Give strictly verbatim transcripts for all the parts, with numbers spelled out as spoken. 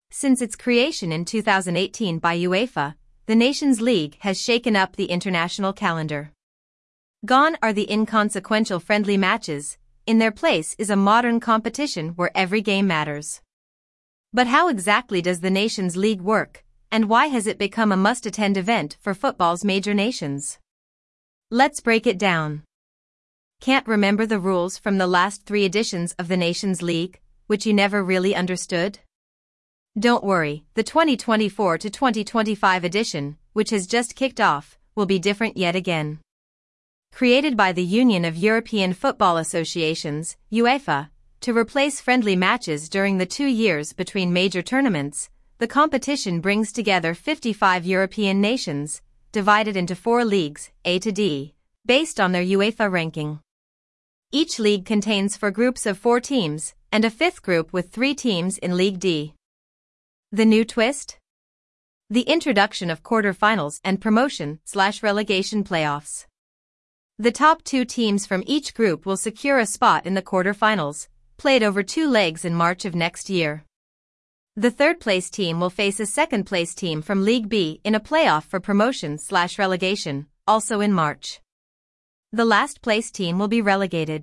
Since its creation in two thousand eighteen by UEFA, the Nations League has shaken up the international calendar. Gone are the inconsequential friendly matches, in their place is a modern competition where every game matters. But how exactly does the Nations League work, and why has it become a must-attend event for football's major nations? Let's break it down. Can't remember the rules from the last three editions of the Nations League, which you never really understood? Don't worry, the twenty twenty-four to twenty twenty-five edition, which has just kicked off, will be different yet again. Created by the Union of European Football Associations, UEFA, to replace friendly matches during the two years between major tournaments, the competition brings together fifty-five European nations, divided into four leagues, A to D, based on their UEFA ranking. Each league contains four groups of four teams, and a fifth group with three teams in League D. The new twist? The introduction of quarter-finals and promotion-slash-relegation playoffs. The top two teams from each group will secure a spot in the quarter-finals, played over two legs in March of next year. The third-place team will face a second-place team from League B in a playoff for promotion-slash-relegation, also in March. The last-place team will be relegated.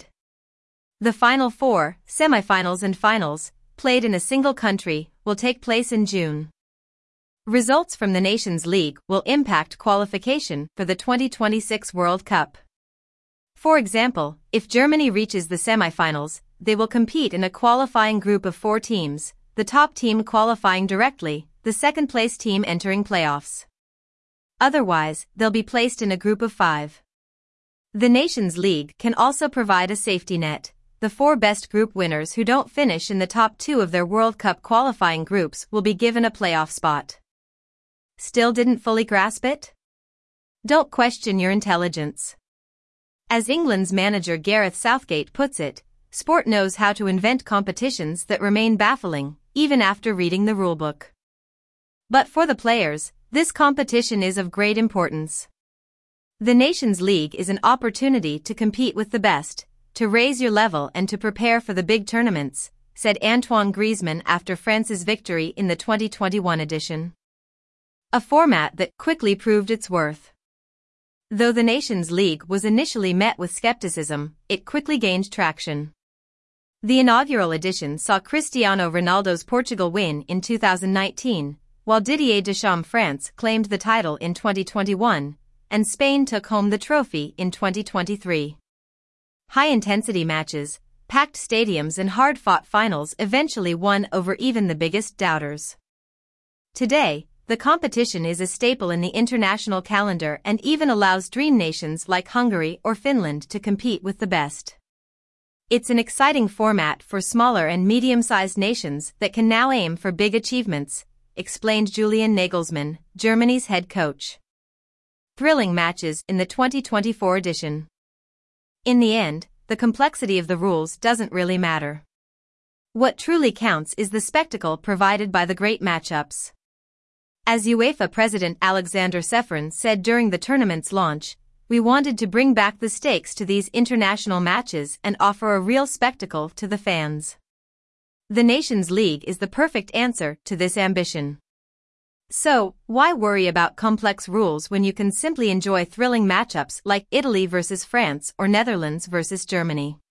The final four, semifinals and finals, played in a single country, will take place in June. Results from the Nations League will impact qualification for the twenty twenty-six World Cup. For example, if Germany reaches the semifinals, they will compete in a qualifying group of four teams, the top team qualifying directly, the second-place team entering playoffs. Otherwise, they'll be placed in a group of five. The Nations League can also provide a safety net. The four best group winners who don't finish in the top two of their World Cup qualifying groups will be given a playoff spot. Still didn't fully grasp it? Don't question your intelligence. As England's manager Gareth Southgate puts it, sport knows how to invent competitions that remain baffling, even after reading the rulebook. But for the players, this competition is of great importance. The Nations League is an opportunity to compete with the best, to raise your level and to prepare for the big tournaments, said Antoine Griezmann after France's victory in the twenty twenty-one edition. A format that quickly proved its worth. Though the Nations League was initially met with skepticism, it quickly gained traction. The inaugural edition saw Cristiano Ronaldo's Portugal win in two thousand nineteen, while Didier Deschamps' France claimed the title in twenty twenty-one, and Spain took home the trophy in twenty twenty-three. High-intensity matches, packed stadiums and hard-fought finals eventually won over even the biggest doubters. Today, the competition is a staple in the international calendar and even allows dream nations like Hungary or Finland to compete with the best. It's an exciting format for smaller and medium-sized nations that can now aim for big achievements, explained Julian Nagelsmann, Germany's head coach. Thrilling matches in the twenty twenty-four edition. In the end, the complexity of the rules doesn't really matter. What truly counts is the spectacle provided by the great matchups. As UEFA President Alexander Ceferin said during the tournament's launch, we wanted to bring back the stakes to these international matches and offer a real spectacle to the fans. The Nations League is the perfect answer to this ambition. So, why worry about complex rules when you can simply enjoy thrilling matchups like Italy versus France or Netherlands versus Germany?